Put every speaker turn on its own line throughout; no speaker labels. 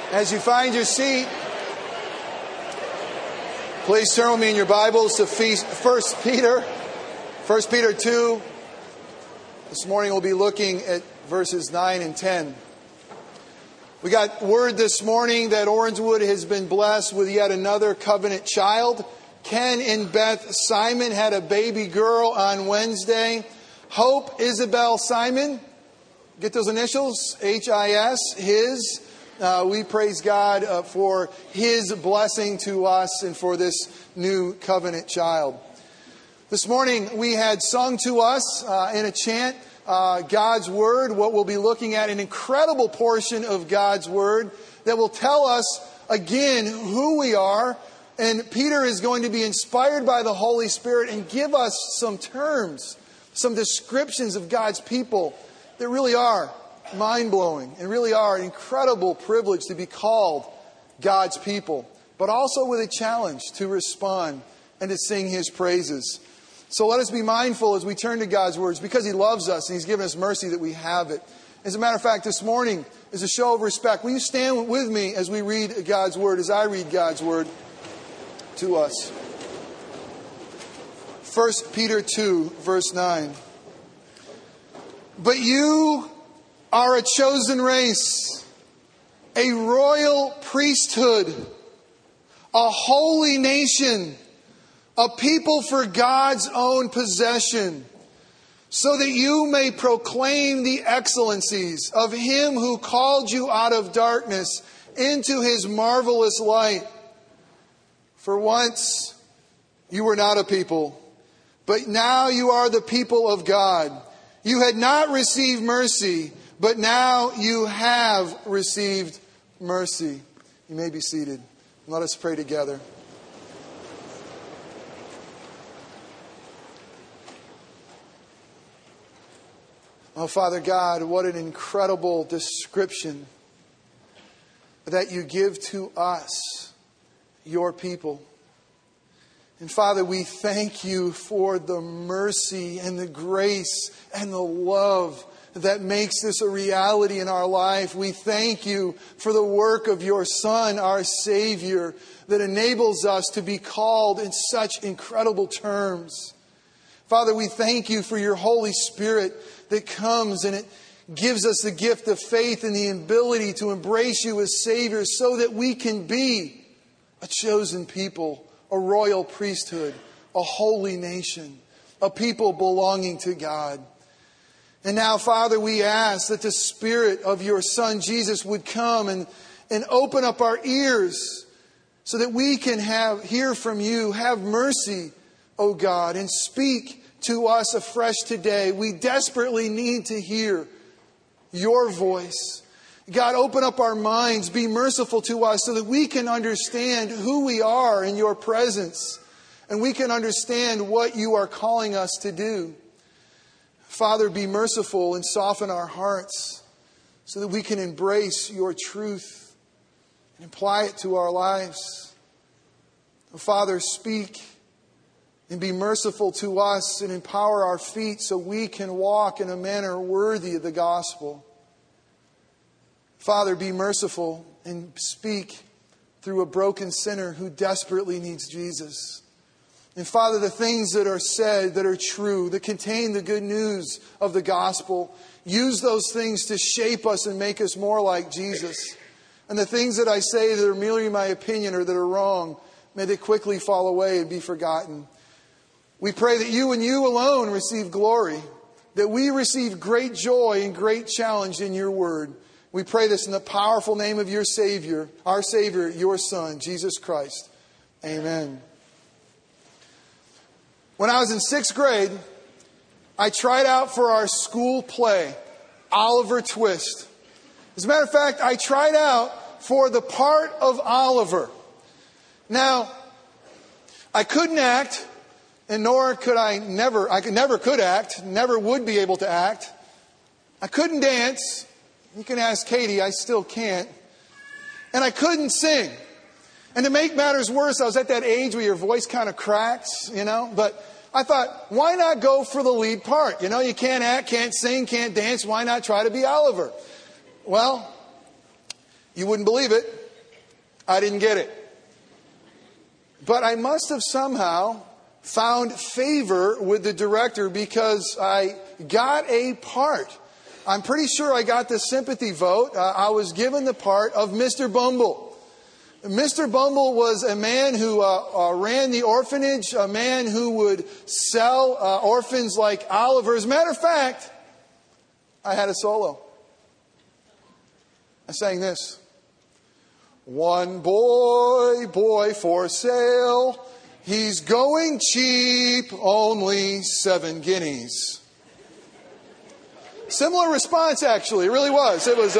As you find your seat, please turn with me in your Bibles to 1 Peter 2. This morning we'll be looking at verses 9 and 10. We got word this morning that Orangewood has been blessed with yet another covenant child. Ken and Beth Simon had a baby girl on Wednesday. Hope Isabel Simon, get those initials, H-I-S, his. We praise God for His blessing to us and for this new covenant child. This morning we had sung to us in a chant God's Word, what we'll be looking at, an incredible portion of God's Word that will tell us again who we are. And Peter is going to be inspired by the Holy Spirit and give us some terms, some descriptions of God's people that really are mind-blowing and really are an incredible privilege to be called God's people, but also with a challenge to respond and to sing His praises. So let us be mindful as we turn to God's words, because He loves us and He's given us mercy that we have it. As a matter of fact, this morning is a show of respect. Will you stand with me as we read God's Word, as I read God's Word to us? 1 Peter 2, verse 9. But you are a chosen race, a royal priesthood, a holy nation, a people for God's own possession, so that you may proclaim the excellencies of Him who called you out of darkness into His marvelous light. For once you were not a people, but now you are the people of God. You had not received mercy, but now you have received mercy. You may be seated. Let us pray together. Oh, Father God, what an incredible description that you give to us, your people. And Father, we thank you for the mercy and the grace and the love that makes this a reality in our life. We thank you for the work of your Son, our Savior, that enables us to be called in such incredible terms. Father, we thank you for your Holy Spirit that comes and it gives us the gift of faith and the ability to embrace you as Savior so that we can be a chosen people, a royal priesthood, a holy nation, a people belonging to God. And now, Father, we ask that the Spirit of your Son, Jesus, would come and open up our ears so that we can hear from you. Have mercy, O God, and speak to us afresh today. We desperately need to hear your voice. God, open up our minds. Be merciful to us so that we can understand who we are in your presence. And we can understand what you are calling us to do. Father, be merciful and soften our hearts so that we can embrace your truth and apply it to our lives. Father, speak and be merciful to us and empower our feet so we can walk in a manner worthy of the gospel. Father, be merciful and speak through a broken sinner who desperately needs Jesus. And Father, the things that are said, that are true, that contain the good news of the gospel, use those things to shape us and make us more like Jesus. And the things that I say that are merely my opinion or that are wrong, may they quickly fall away and be forgotten. We pray that you and you alone receive glory, that we receive great joy and great challenge in your word. We pray this in the powerful name of your Savior, our Savior, your Son, Jesus Christ. Amen. When I was in 6th grade, I tried out for our school play, Oliver Twist. As a matter of fact, I tried out for the part of Oliver. Now, I couldn't act, and nor could I never could act, never would be able to act. I couldn't dance. You can ask Katie, I still can't. And I couldn't sing. And to make matters worse, I was at that age where your voice kind of cracks, But I thought, why not go for the lead part? You can't act, can't sing, can't dance. Why not try to be Oliver? Well, You wouldn't believe it. I didn't get it. But I must have somehow found favor with the director because I got a part. I'm pretty sure I got the sympathy vote. I was given the part of Mr. Bumble. Mr. Bumble was a man who ran the orphanage, a man who would sell orphans like Oliver. As a matter of fact, I had a solo. I sang this. One boy for sale. He's going cheap, only 7 guineas. Similar response, actually. It really was. It was...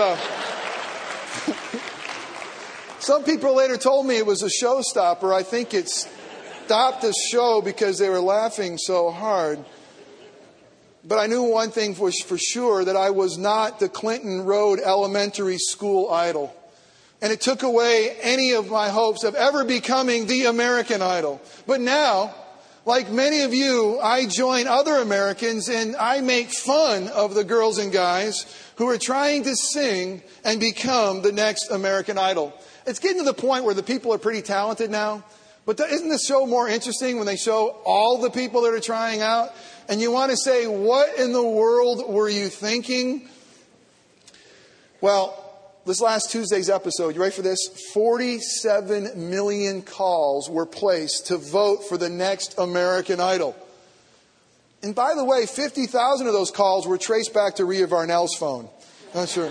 Some people later told me it was a showstopper. I think it stopped the show because they were laughing so hard. But I knew one thing was for sure, that I was not the Clinton Road Elementary School idol. And it took away any of my hopes of ever becoming the American Idol. But now, like many of you, I join other Americans and I make fun of the girls and guys who are trying to sing and become the next American Idol. It's getting to the point where the people are pretty talented now. But isn't the show more interesting when they show all the people that are trying out? And you want to say, what in the world were you thinking? Well, this last Tuesday's episode, you ready for this? 47 million calls were placed to vote for the next American Idol. And by the way, 50,000 of those calls were traced back to Rhea Varnell's phone. Not sure.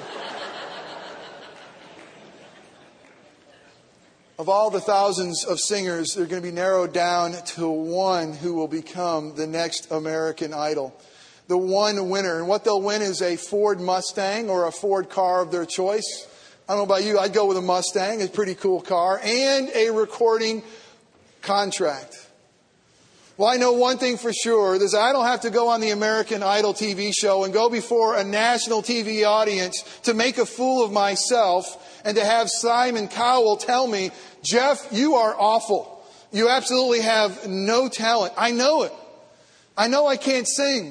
Of all the thousands of singers, they're going to be narrowed down to one who will become the next American Idol. The one winner. And what they'll win is a Ford Mustang or a Ford car of their choice. I don't know about you, I'd go with a Mustang, a pretty cool car, and a recording contract. Well, I know one thing for sure, is I don't have to go on the American Idol TV show and go before a national TV audience to make a fool of myself and to have Simon Cowell tell me, Jeff, you are awful. You absolutely have no talent. I know it. I know I can't sing.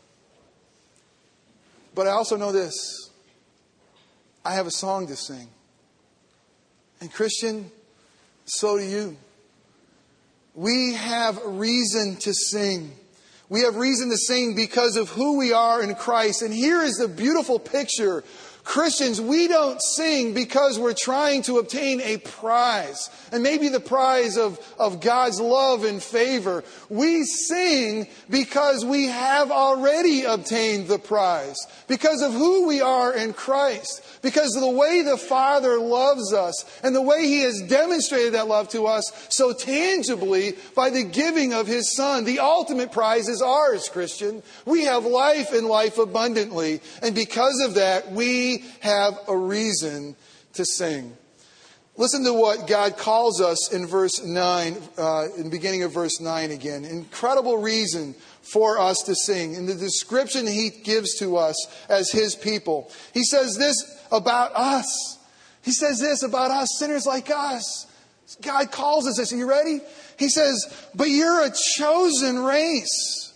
But I also know this. I have a song to sing. And Christian, so do you. We have reason to sing. We have reason to sing because of who we are in Christ. And here is the beautiful picture. Christians, we don't sing because we're trying to obtain a prize. And maybe the prize of God's love and favor. We sing because we have already obtained the prize. Because of who we are in Christ. Because of the way the Father loves us. And the way He has demonstrated that love to us so tangibly by the giving of His Son. The ultimate prize is ours, Christian. We have life and life abundantly. And because of that, we have a reason to sing. Listen to what God calls us in verse 9, in the beginning of verse 9 again. Incredible reason for us to sing. In the description He gives to us as His people. He says this about us. He says this about us, sinners like us. God calls us this. Are you ready? He says, but you're a chosen race.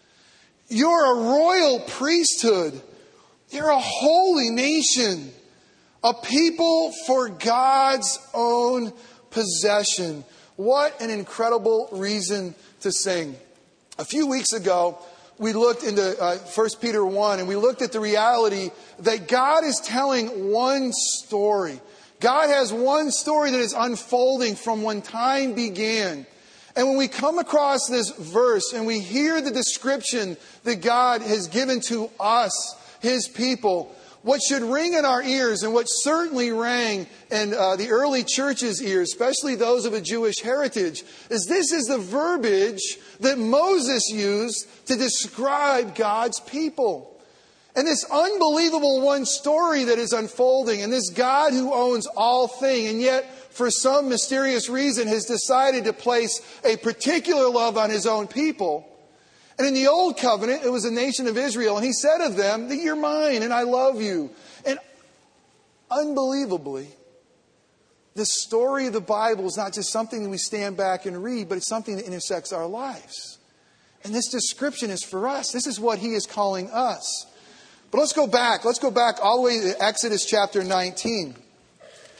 You're a royal priesthood. You're a holy nation, a people for God's own possession. What an incredible reason to sing. A few weeks ago, we looked into 1 Peter 1, and we looked at the reality that God is telling one story. God has one story that is unfolding from when time began. And when we come across this verse and we hear the description that God has given to us, His people, what should ring in our ears and what certainly rang in the early church's ears, especially those of a Jewish heritage, is this is the verbiage that Moses used to describe God's people. And this unbelievable one story that is unfolding, and this God who owns all things, and yet for some mysterious reason has decided to place a particular love on His own people. And in the Old Covenant, it was the nation of Israel. And He said of them that you're mine and I love you. And unbelievably, the story of the Bible is not just something that we stand back and read, but it's something that intersects our lives. And this description is for us. This is what He is calling us. But let's go back. Let's go back all the way to Exodus chapter 19.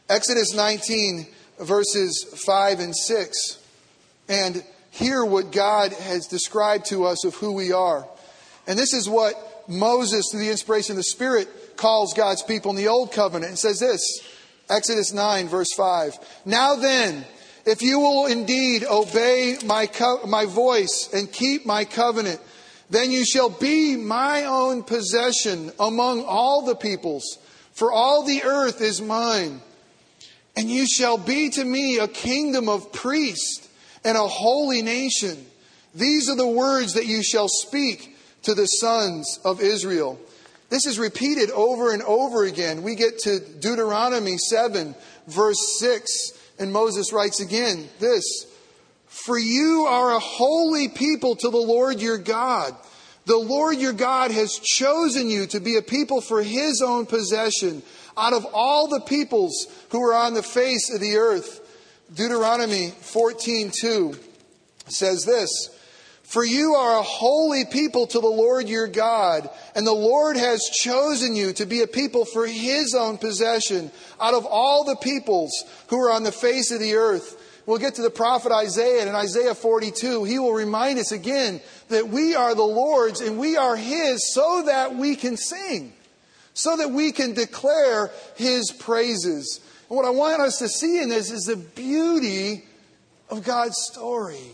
Exodus 19, verses 5 and 6. And hear what God has described to us of who we are. And this is what Moses, through the inspiration of the Spirit, calls God's people in the Old Covenant. It says this, Exodus 9, verse 5. Now then, if you will indeed obey my voice and keep my covenant, then you shall be my own possession among all the peoples, for all the earth is mine. And you shall be to me a kingdom of priests and a holy nation. These are the words that you shall speak to the sons of Israel. This is repeated over and over again. We get to Deuteronomy 7, verse 6, and Moses writes again this, for you are a holy people to the Lord your God. The Lord your God has chosen you to be a people for his own possession out of all the peoples who are on the face of the earth. Deuteronomy 14:2 says this, for you are a holy people to the Lord your God, and the Lord has chosen you to be a people for his own possession out of all the peoples who are on the face of the earth. We'll get to the prophet Isaiah, and in Isaiah 42, he will remind us again that we are the Lord's and we are his so that we can sing, so that we can declare his praises. And what I want us to see in this is the beauty of God's story.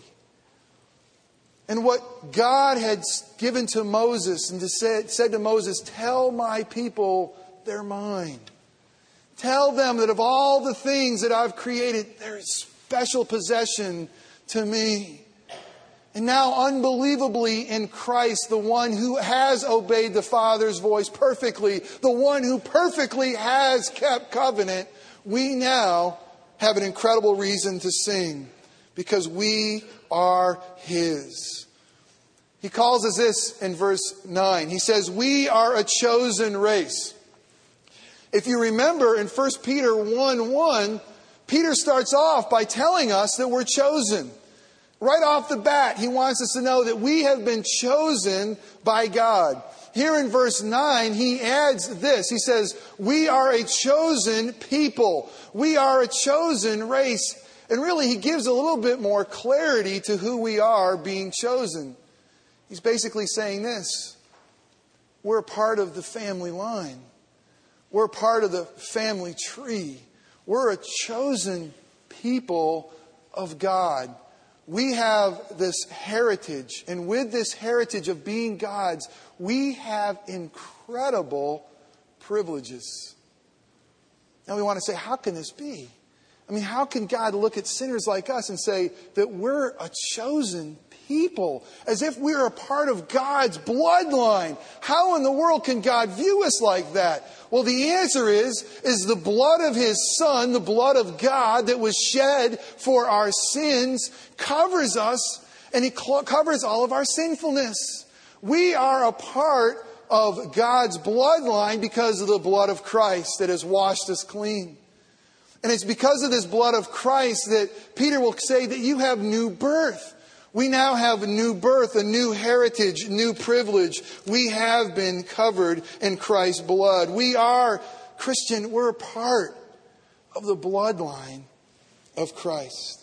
And what God had given to Moses and said to Moses, tell my people they're mine. Tell them that of all the things that I've created, they're a special possession to me. And now, unbelievably, in Christ, the one who has obeyed the Father's voice perfectly, the one who perfectly has kept covenant, we now have an incredible reason to sing because we are his. He calls us this in verse 9. He says, we are a chosen race. If you remember in 1 Peter 1:1, Peter starts off by telling us that we're chosen. Right off the bat, he wants us to know that we have been chosen by God. Here in verse 9, he adds this. He says, we are a chosen people. We are a chosen race. And really, he gives a little bit more clarity to who we are being chosen. He's basically saying this. We're a part of the family line. We're a part of the family tree. We're a chosen people of God. We have this heritage. And with this heritage of being God's, we have incredible privileges. Now we want to say, how can this be? I mean, how can God look at sinners like us and say that we're a chosen people, as if we're a part of God's bloodline? How in the world can God view us like that? Well, the answer is the blood of his Son, the blood of God that was shed for our sins, covers us, and he covers all of our sinfulness. We are a part of God's bloodline because of the blood of Christ that has washed us clean. And it's because of this blood of Christ that Peter will say that you have new birth. We now have a new birth, a new heritage, new privilege. We have been covered in Christ's blood. We are, Christian, we're a part of the bloodline of Christ.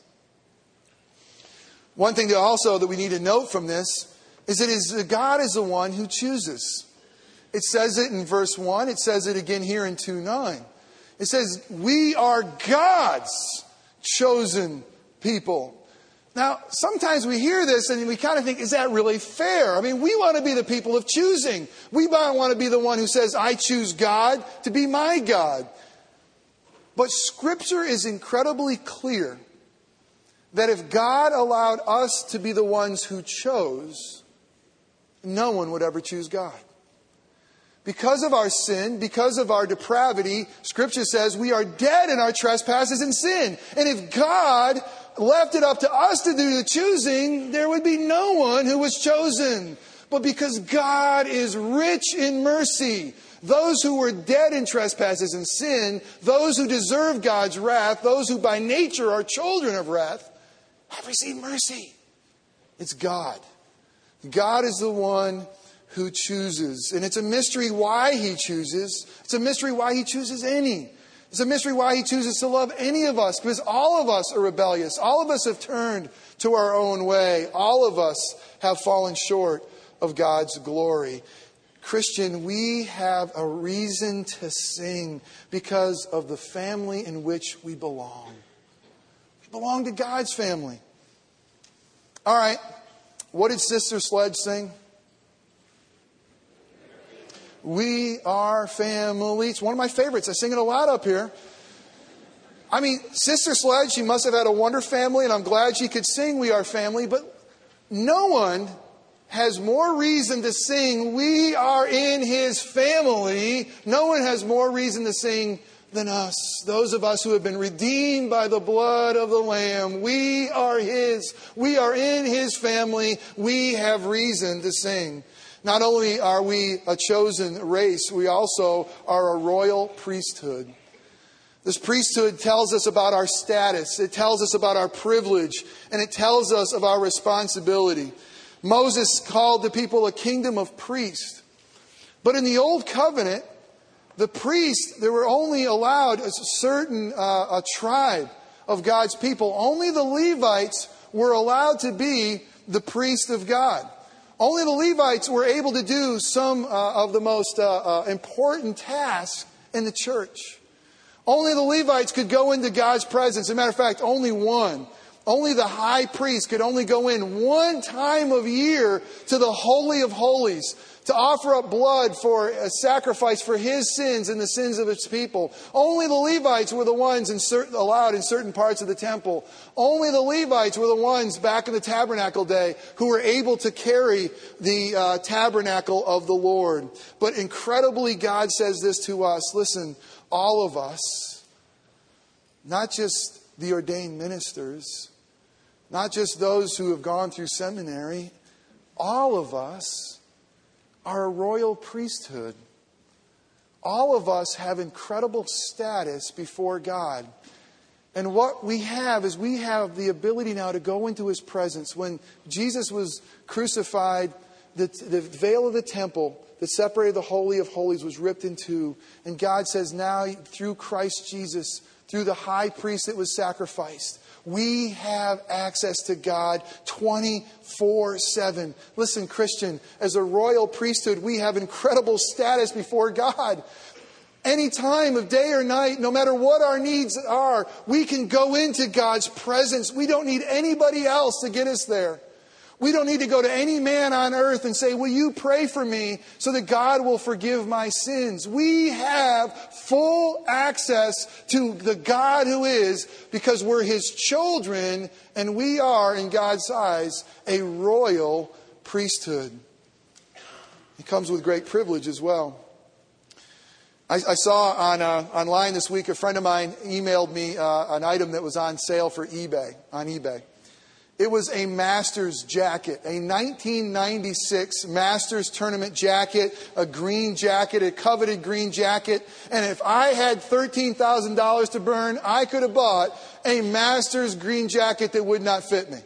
One thing that we need to note from this is that God is the one who chooses. It says it in verse 1. It says it again here in 2:9. It says, we are God's chosen people. Now, sometimes we hear this and we kind of think, is that really fair? I mean, we want to be the people of choosing. We might want to be the one who says, I choose God to be my God. But Scripture is incredibly clear that if God allowed us to be the ones who chose, no one would ever choose God. Because of our sin, because of our depravity, Scripture says we are dead in our trespasses and sin. And if God left it up to us to do the choosing, there would be no one who was chosen. But because God is rich in mercy, those who were dead in trespasses and sin, those who deserve God's wrath, those who by nature are children of wrath, have received mercy. It's God. God is the one who chooses. And it's a mystery why he chooses. It's a mystery why he chooses any. It's a mystery why he chooses to love any of us, because all of us are rebellious. All of us have turned to our own way. All of us have fallen short of God's glory. Christian, we have a reason to sing because of the family in which we belong. We belong to God's family. All right, what did Sister Sledge sing? We are family. It's one of my favorites. I sing it a lot up here. I mean, Sister Sledge, she must have had a wonder family, and I'm glad she could sing We Are Family, but no one has more reason to sing We Are in His Family. No one has more reason to sing than us. Those of us who have been redeemed by the blood of the Lamb. We are His. We are in His family. We have reason to sing. Not only are we a chosen race, we also are a royal priesthood. This priesthood tells us about our status. It tells us about our privilege. And it tells us of our responsibility. Moses called the people a kingdom of priests. But in the Old Covenant, the priests, they were only allowed a certain a tribe of God's people. Only the Levites were allowed to be the priest of God. Only the Levites were able to do some of the most important tasks in the church. Only the Levites could go into God's presence. As a matter of fact, only one. Only the high priest could only go in one time of year to the Holy of Holies to offer up blood for a sacrifice for his sins and the sins of his people. Only the Levites were the ones allowed in certain parts of the temple. Only the Levites were the ones back in the tabernacle day who were able to carry the tabernacle of the Lord. But incredibly, God says this to us. Listen, all of us, not just the ordained ministers, not just those who have gone through seminary, all of us are a royal priesthood. All of us have incredible status before God. And what we have is we have the ability now to go into His presence. When Jesus was crucified, the veil of the temple that separated the Holy of Holies was ripped in two. And God says now, through Christ Jesus, through the high priest that was sacrificed, we have access to God 24/7. Listen, Christian, as a royal priesthood, we have incredible status before God. Any time of day or night, no matter what our needs are, we can go into God's presence. We don't need anybody else to get us there. We don't need to go to any man on earth and say, will you pray for me so that God will forgive my sins? We have full access to the God who is, because we're His children and we are, in God's eyes, a royal priesthood. It comes with great privilege as well. I saw online this week, a friend of mine emailed me an item that was on sale for on eBay. It was a Masters jacket, a 1996 Masters tournament jacket, a green jacket, a coveted green jacket. And if I had $13,000 to burn, I could have bought a Masters green jacket that would not fit me.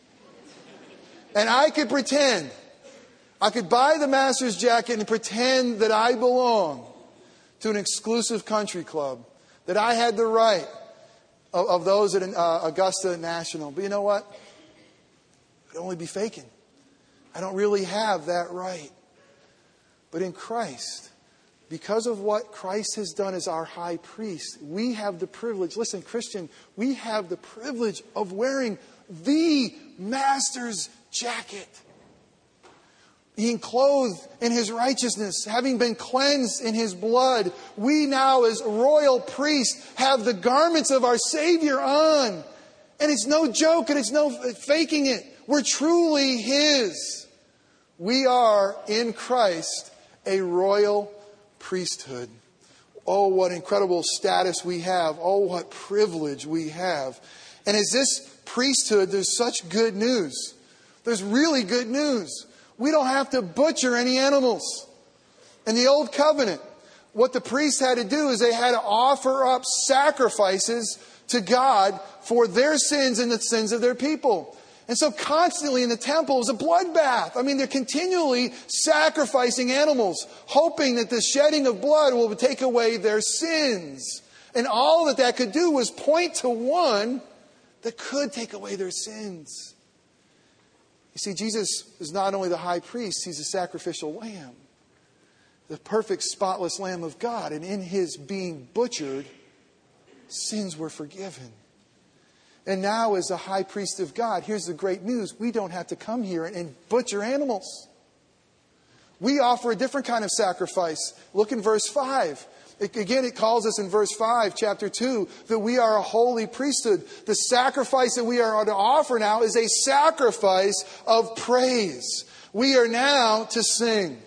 And I could pretend, I could buy the Masters jacket and pretend that I belong to an exclusive country club, that I had the right of those at Augusta National. But you know what? I'd only be faking. I don't really have that right. But in Christ, because of what Christ has done as our high priest, we have the privilege. Listen, Christian, we have the privilege of wearing the Master's jacket. Being clothed in His righteousness, having been cleansed in His blood, we now as royal priests have the garments of our Savior on. And it's no joke and it's no faking it. We're truly His. We are in Christ a royal priesthood. Oh, what incredible status we have. Oh, what privilege we have. And as this priesthood, there's such good news. There's really good news. We don't have to butcher any animals. In the Old Covenant, what the priests had to do is they had to offer up sacrifices to God for their sins and the sins of their people. And so constantly in the temple is a bloodbath. I mean, they're continually sacrificing animals, hoping that the shedding of blood will take away their sins. And all that could do was point to one that could take away their sins. You see, Jesus is not only the high priest, he's the sacrificial lamb. The perfect, spotless Lamb of God. And in his being butchered, sins were forgiven. And now as the high priest of God, here's the great news. We don't have to come here and butcher animals. We offer a different kind of sacrifice. Look in verse 5. It calls us in verse 5, chapter 2, that we are a holy priesthood. The sacrifice that we are to offer now is a sacrifice of praise. We are now to sing.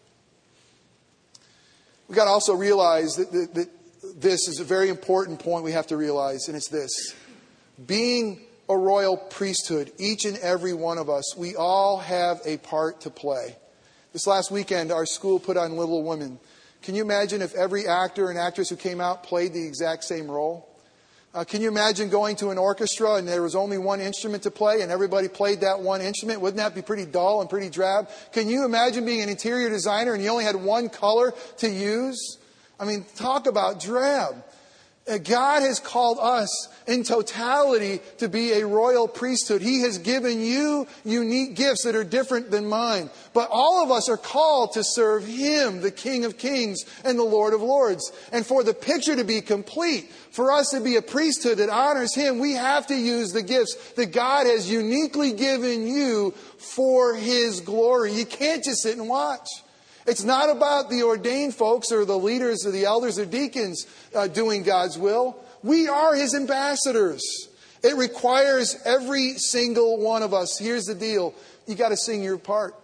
We've got to also realize that this is a very important point we have to realize, and it's this. Being a royal priesthood, each and every one of us, we all have a part to play. This last weekend, our school put on Little Women. Can you imagine if every actor and actress who came out played the exact same role? Can you imagine going to an orchestra and there was only one instrument to play and everybody played that one instrument? Wouldn't that be pretty dull and pretty drab? Can you imagine being an interior designer and you only had one color to use? I mean, talk about drab. God has called us in totality to be a royal priesthood. He has given you unique gifts that are different than mine. But all of us are called to serve Him, the King of Kings and the Lord of Lords. And for the picture to be complete, for us to be a priesthood that honors Him, we have to use the gifts that God has uniquely given you for His glory. You can't just sit and watch. It's not about the ordained folks or the leaders or the elders or deacons doing God's will. We are His ambassadors. It requires every single one of us. Here's the deal. You got to sing your part.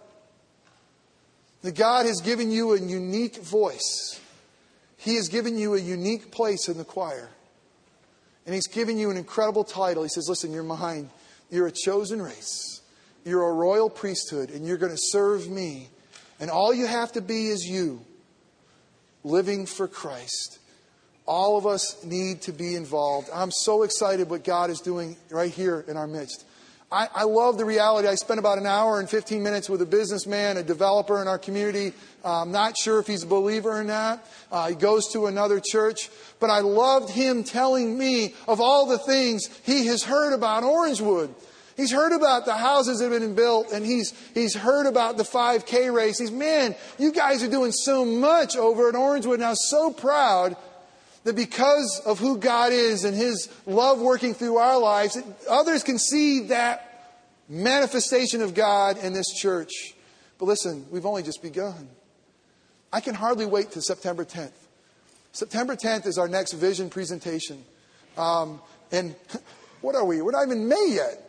That God has given you a unique voice. He has given you a unique place in the choir. And He's given you an incredible title. He says, listen, you're mine. You're a chosen race. You're a royal priesthood. And you're going to serve me. And all you have to be is you, living for Christ. All of us need to be involved. I'm so excited what God is doing right here in our midst. I love the reality. I spent about an hour and 15 minutes with a businessman, a developer in our community. I'm not sure if he's a believer or not. He goes to another church. But I loved him telling me of all the things he has heard about Orangewood. He's heard about the houses that have been built, and he's heard about the 5K race. He's, man, you guys are doing so much over at Orangewood. And I was so proud that because of who God is and His love working through our lives, others can see that manifestation of God in this church. But listen, we've only just begun. I can hardly wait till September 10th. September 10th is our next vision presentation. And what are we? We're not even in May yet.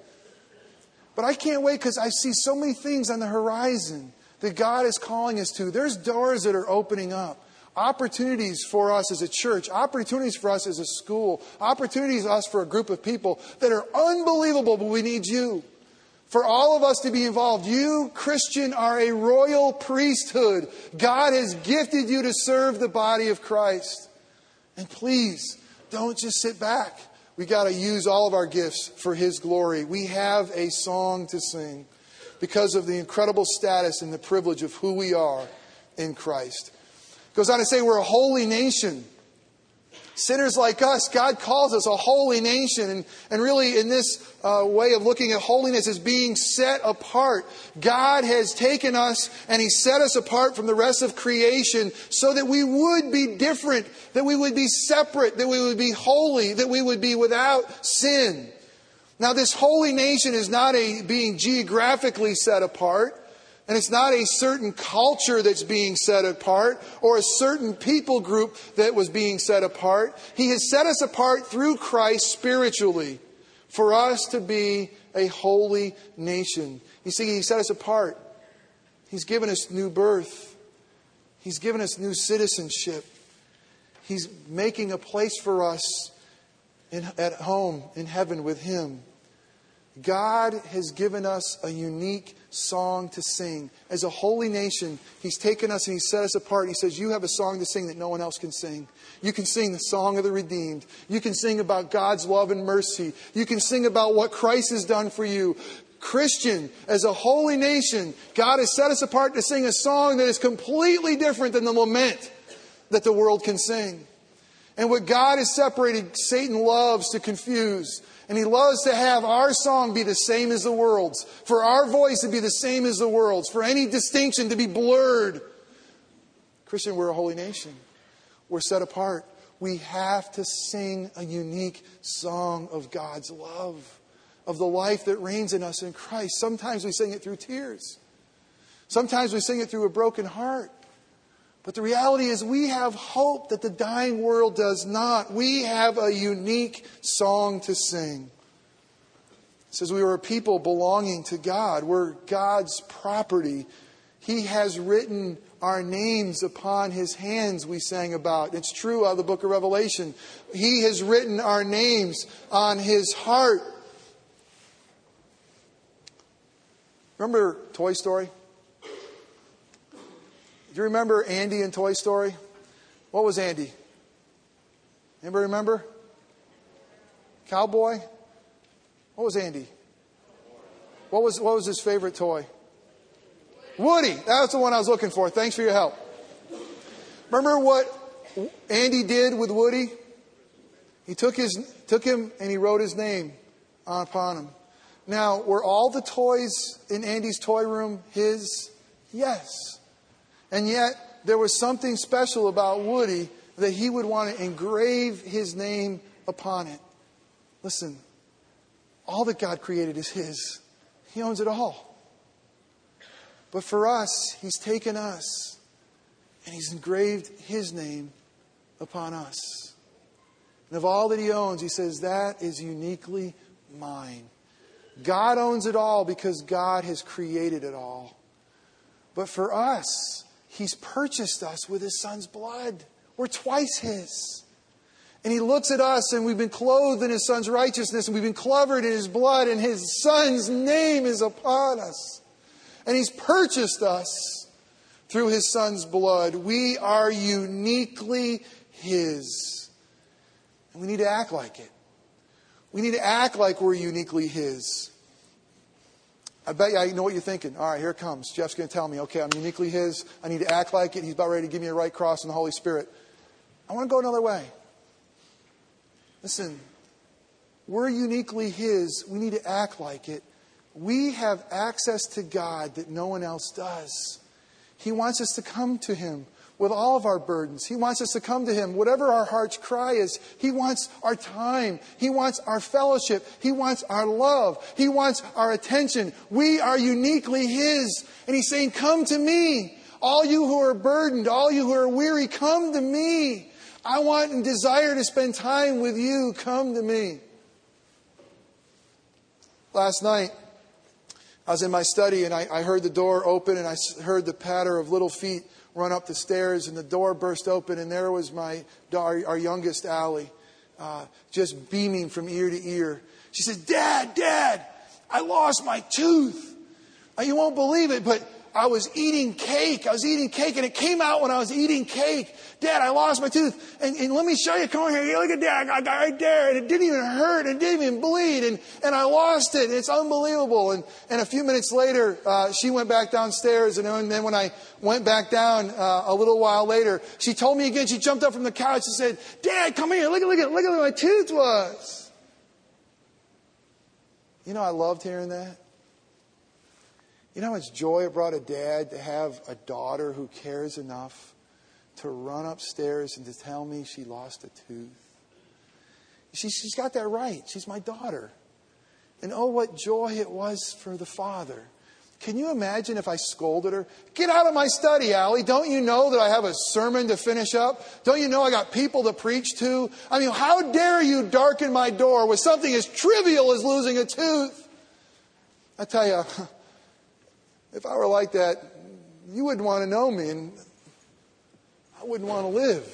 But I can't wait because I see so many things on the horizon that God is calling us to. There's doors that are opening up. Opportunities for us as a church. Opportunities for us as a school. Opportunities for us for a group of people that are unbelievable, but we need you. For all of us to be involved. You, Christian, are a royal priesthood. God has gifted you to serve the body of Christ. And please, don't just sit back. We got to use all of our gifts for His glory. We have a song to sing because of the incredible status and the privilege of who we are in Christ. Goes on to say we're a holy nation. Sinners like us, God calls us a holy nation. And really in this way of looking at holiness as being set apart. God has taken us and He set us apart from the rest of creation so that we would be different, that we would be separate, that we would be holy, that we would be without sin. Now this holy nation is not being geographically set apart. And it's not a certain culture that's being set apart or a certain people group that was being set apart. He has set us apart through Christ spiritually for us to be a holy nation. You see, He set us apart. He's given us new birth. He's given us new citizenship. He's making a place for us at home in heaven with Him. God has given us a unique song to sing. As a holy nation, He's taken us and He's set us apart. He says, you have a song to sing that no one else can sing. You can sing the song of the redeemed. You can sing about God's love and mercy. You can sing about what Christ has done for you. Christian, as a holy nation, God has set us apart to sing a song that is completely different than the lament that the world can sing. And what God has separated, Satan loves to confuse. And he loves to have our song be the same as the world's. For our voice to be the same as the world's. For any distinction to be blurred. Christian, we're a holy nation. We're set apart. We have to sing a unique song of God's love. Of the life that reigns in us in Christ. Sometimes we sing it through tears. Sometimes we sing it through a broken heart. But the reality is we have hope that the dying world does not. We have a unique song to sing. It says we are a people belonging to God. We're God's property. He has written our names upon His hands, we sang about. It's true out of the book of Revelation. He has written our names on His heart. Remember Toy Story? Do you remember Andy in Toy Story? What was Andy? Anybody remember? Cowboy? What was Andy? What was his favorite toy? Woody. That's the one I was looking for. Thanks for your help. Remember what Andy did with Woody? He took him and he wrote his name upon him. Now, were all the toys in Andy's toy room his? Yes. And yet, there was something special about Woody that he would want to engrave his name upon it. Listen, all that God created is His. He owns it all. But for us, He's taken us and He's engraved His name upon us. And of all that He owns, He says, that is uniquely mine. God owns it all because God has created it all. But for us, He's purchased us with His Son's blood. We're twice His. And He looks at us and we've been clothed in His Son's righteousness and we've been covered in His blood and His Son's name is upon us. And He's purchased us through His Son's blood. We are uniquely His. And we need to act like it. We need to act like we're uniquely His. I bet you I know what you're thinking. All right, here it comes. Jeff's going to tell me, okay, I'm uniquely His. I need to act like it. He's about ready to give me a right cross and the Holy Spirit. I want to go another way. Listen, we're uniquely His. We need to act like it. We have access to God that no one else does. He wants us to come to Him with all of our burdens. He wants us to come to Him, whatever our heart's cry is. He wants our time. He wants our fellowship. He wants our love. He wants our attention. We are uniquely His. And He's saying, come to me. All you who are burdened, all you who are weary, come to me. I want and desire to spend time with you. Come to me. Last night, I was in my study and I heard the door open and I heard the patter of little feet run up the stairs, and the door burst open, and there was our youngest, Allie, just beaming from ear to ear. She said, Dad, I lost my tooth. You won't believe it, but I was eating cake, and it came out when I was eating cake. Dad, I lost my tooth. And let me show you. Come on here. Look at Dad. I got right there. And it didn't even hurt. It didn't even bleed. And I lost it. And it's unbelievable. And a few minutes later, she went back downstairs. And then when I went back down a little while later, she told me again. She jumped up from the couch and said, Dad, come here. Look at where my tooth was. You know, I loved hearing that. You know how much joy it brought a dad to have a daughter who cares enough to run upstairs and to tell me she lost a tooth? She's got that right. She's my daughter. And oh, what joy it was for the father. Can you imagine if I scolded her? Get out of my study, Allie. Don't you know that I have a sermon to finish up? Don't you know I got people to preach to? I mean, how dare you darken my door with something as trivial as losing a tooth? I tell you, if I were like that, you wouldn't want to know me, and I wouldn't want to live.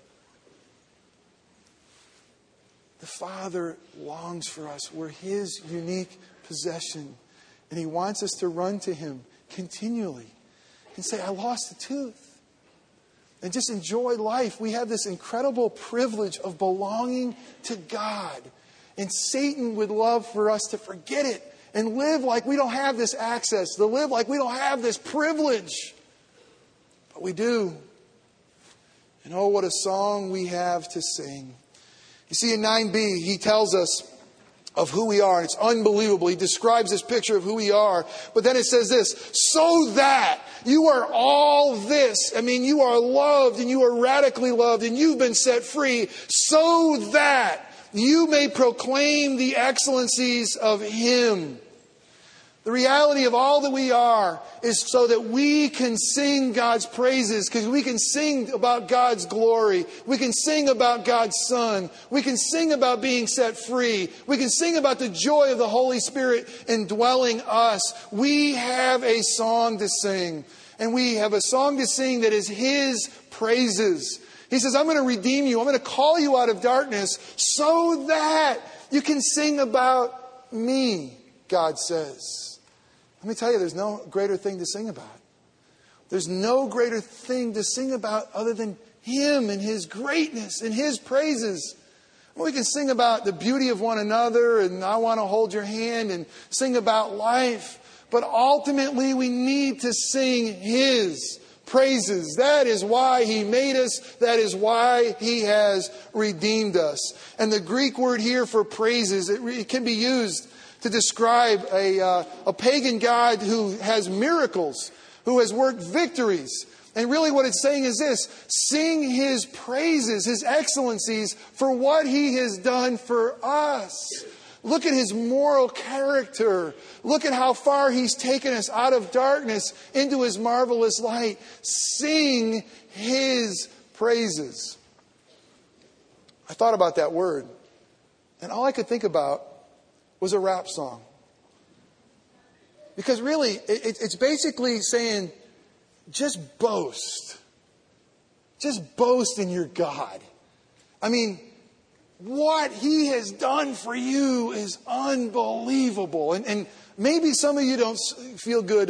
The Father longs for us. We're His unique possession. And He wants us to run to Him continually and say, I lost a tooth. And just enjoy life. We have this incredible privilege of belonging to God. And Satan would love for us to forget it and live like we don't have this access, to live like we don't have this privilege. But we do. And oh, what a song we have to sing. You see, in 9b, he tells us of who we are. And it's unbelievable. He describes this picture of who we are. But then it says this, so that you are all this. I mean, you are loved and you are radically loved and you've been set free so that you may proclaim the excellencies of Him. The reality of all that we are is so that we can sing God's praises, because we can sing about God's glory. We can sing about God's Son. We can sing about being set free. We can sing about the joy of the Holy Spirit indwelling us. We have a song to sing. And we have a song to sing that is His praises. He says, I'm going to redeem you. I'm going to call you out of darkness so that you can sing about me, God says. Let me tell you, there's no greater thing to sing about. There's no greater thing to sing about other than Him and His greatness and His praises. We can sing about the beauty of one another and I want to hold your hand and sing about life. But ultimately we need to sing His praises. That is why He made us. That is why He has redeemed us. And the Greek word here for praises, it can be used to describe a pagan god who has miracles, who has worked victories. And really what it's saying is this: sing His praises, His excellencies for what He has done for us. Look at His moral character. Look at how far He's taken us out of darkness into His marvelous light. Sing His praises. I thought about that word, and all I could think about was a rap song. Because really, it's basically saying, just boast. Just boast in your God. I mean, what He has done for you is unbelievable. And maybe some of you don't feel good,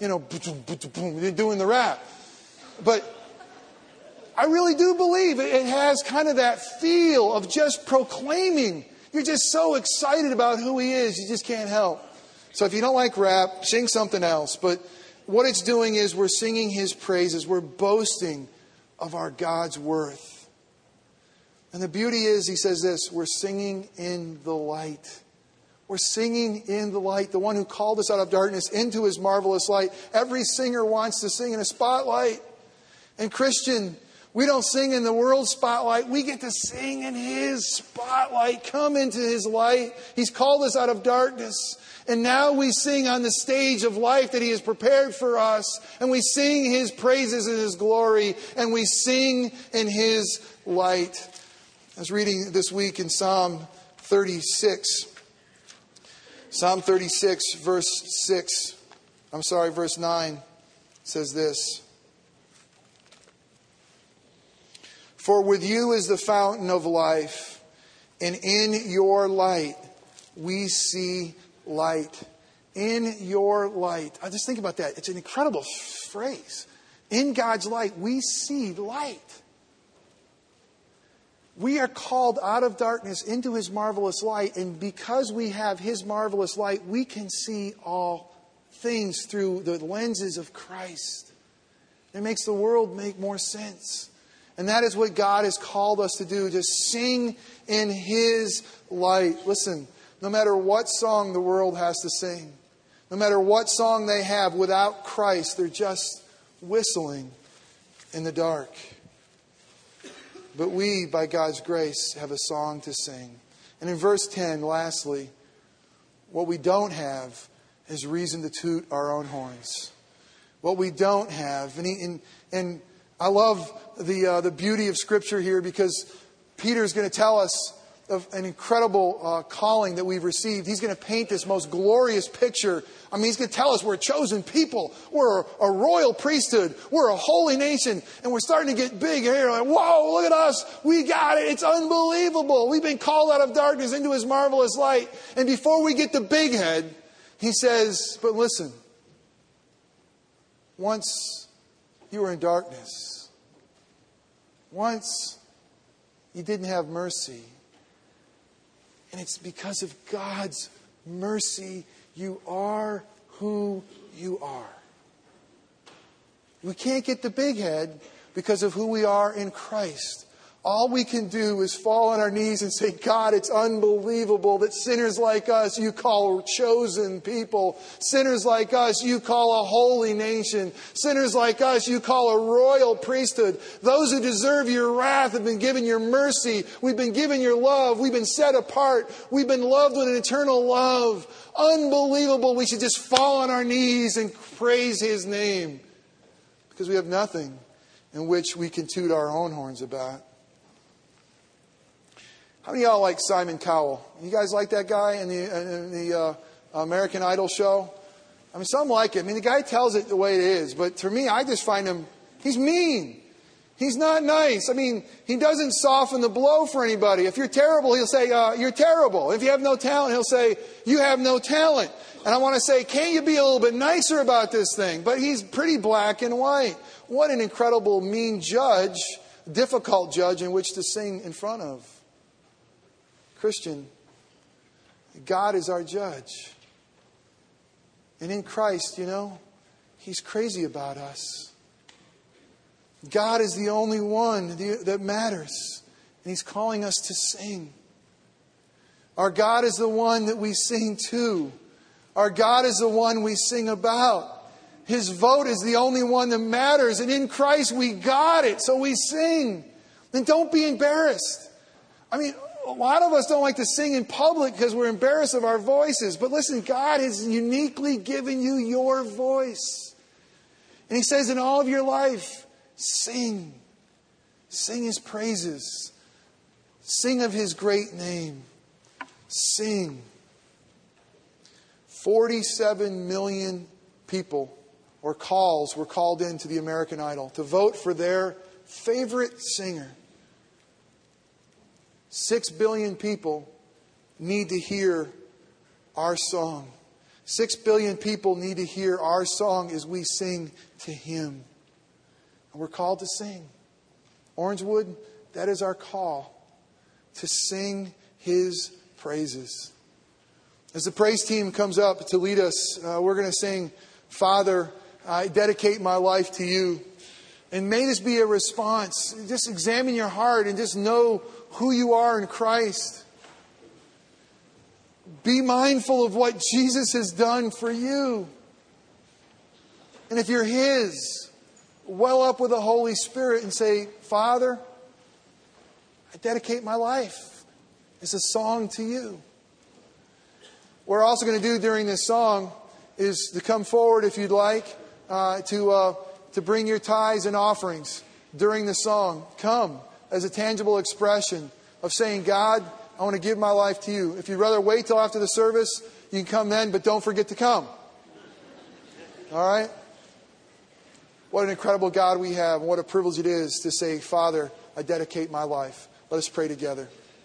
doing the rap. But I really do believe it has kind of that feel of just proclaiming. You're just so excited about who He is, you just can't help. So if you don't like rap, sing something else. But what it's doing is we're singing His praises. We're boasting of our God's worth. And the beauty is, he says this, we're singing in the light. We're singing in the light. The one who called us out of darkness into His marvelous light. Every singer wants to sing in a spotlight. And Christian, we don't sing in the world's spotlight. We get to sing in His spotlight. Come into His light. He's called us out of darkness. And now we sing on the stage of life that He has prepared for us. And we sing His praises and His glory. And we sing in His light. I was reading this week in Psalm 36. Psalm 36, verse 9 says this. For with you is the fountain of life, and in your light we see light. In your light. I just think about that. It's an incredible phrase. In God's light, we see light. We are called out of darkness into His marvelous light, and because we have His marvelous light, we can see all things through the lenses of Christ. It makes the world make more sense. And that is what God has called us to do, to sing in His light. Listen, no matter what song the world has to sing, no matter what song they have, without Christ, they're just whistling in the dark. But we, by God's grace, have a song to sing. And in verse 10, lastly, what we don't have is reason to toot our own horns. What we don't have, and I love the beauty of Scripture here, because Peter's going to tell us of an incredible calling that we've received. He's going to paint this most glorious picture. I mean, he's going to tell us we're a chosen people. We're a royal priesthood. We're a holy nation. And we're starting to get big here. Like, whoa, look at us. We got it. It's unbelievable. We've been called out of darkness into His marvelous light. And before we get the big head, he says, but listen, once you were in darkness, once you didn't have mercy, and it's because of God's mercy you are who you are. We can't get the big head because of who we are in Christ. All we can do is fall on our knees and say, God, it's unbelievable that sinners like us you call chosen people. Sinners like us you call a holy nation. Sinners like us you call a royal priesthood. Those who deserve your wrath have been given your mercy. We've been given your love. We've been set apart. We've been loved with an eternal love. Unbelievable. We should just fall on our knees and praise His name because we have nothing in which we can toot our own horns about. How many of y'all like Simon Cowell? You guys like that guy in the American Idol show? I mean, some like it. I mean, the guy tells it the way it is. But for me, I just find him, he's mean. He's not nice. I mean, he doesn't soften the blow for anybody. If you're terrible, he'll say, you're terrible. If you have no talent, he'll say, you have no talent. And I want to say, can't you be a little bit nicer about this thing? But he's pretty black and white. What an incredible, mean judge, difficult judge in which to sing in front of. Christian, God is our judge. And in Christ, He's crazy about us. God is the only one that matters. And He's calling us to sing. Our God is the one that we sing to. Our God is the one we sing about. His vote is the only one that matters. And in Christ we got it. So we sing. And don't be embarrassed. I mean, a lot of us don't like to sing in public because we're embarrassed of our voices. But listen, God has uniquely given you your voice. And He says in all of your life, sing. Sing His praises. Sing of His great name. Sing. 47 million people or calls were called into the American Idol to vote for their favorite singer. 6 billion people need to hear our song. 6 billion people need to hear our song as we sing to Him. And we're called to sing. Orangewood, that is our call. To sing His praises. As the praise team comes up to lead us, we're going to sing, Father, I dedicate my life to You. And may this be a response. Just examine your heart and just know who you are in Christ. Be mindful of what Jesus has done for you. And if you're His, well up with the Holy Spirit and say, Father, I dedicate my life as a song to You. What we're also going to do during this song is to come forward if you'd like to bring your tithes and offerings during the song. Come as a tangible expression of saying, God, I want to give my life to You. If you'd rather wait till after the service, you can come then, but don't forget to come. All right? What an incredible God we have, and what a privilege it is to say, Father, I dedicate my life. Let us pray together.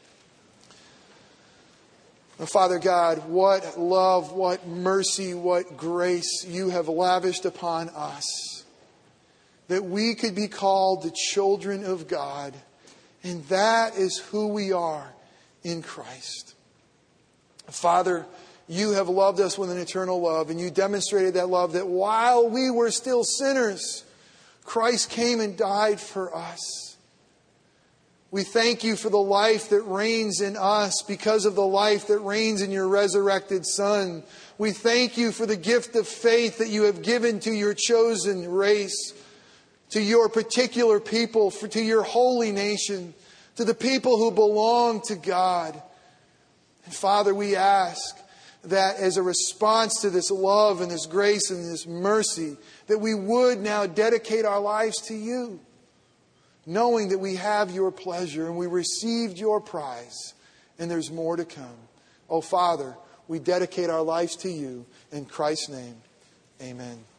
Oh, Father God, what love, what mercy, what grace You have lavished upon us, that we could be called the children of God. And that is who we are in Christ. Father, You have loved us with an eternal love, and You demonstrated that love that while we were still sinners, Christ came and died for us. We thank You for the life that reigns in us because of the life that reigns in Your resurrected Son. We thank You for the gift of faith that You have given to Your chosen race, to Your particular people, to Your holy nation, to the people who belong to God. And Father, we ask that as a response to this love and this grace and this mercy, that we would now dedicate our lives to You, knowing that we have Your pleasure and we received Your prize and there's more to come. Oh, Father, we dedicate our lives to You. In Christ's name, amen.